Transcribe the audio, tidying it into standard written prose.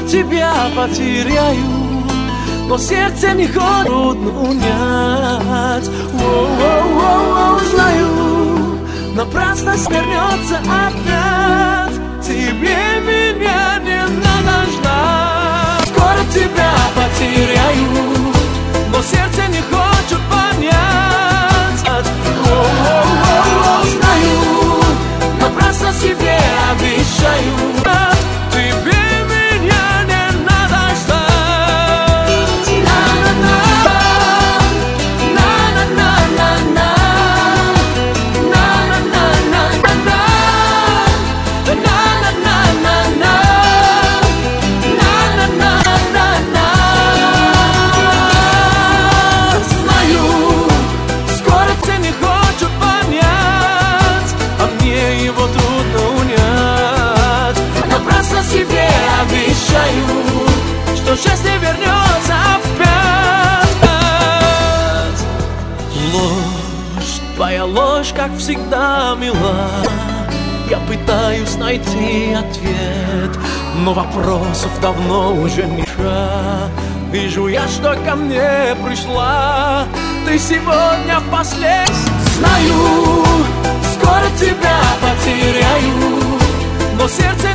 тебя потеряю, но сердце не хочет, трудно унять. Знаю, напрасно свернется опять. Тебе меня не надо ждать. Скоро тебя потеряю, но сердце не хочет понять. Знаю, напрасно себе обещаю. Тебе меня не надо ждать. Знаю, скоро ты не хочет понять, а мне его трудно унять. Напрасно себе обещаю, что счастье вернется опять. Ложь, твоя ложь, как всегда, мила. Я пытаюсь найти ответ, но вопросов давно уже меньше. Вижу я, что ко мне пришла ты сегодня в последний. Знаю, скоро тебя потеряю, но сердце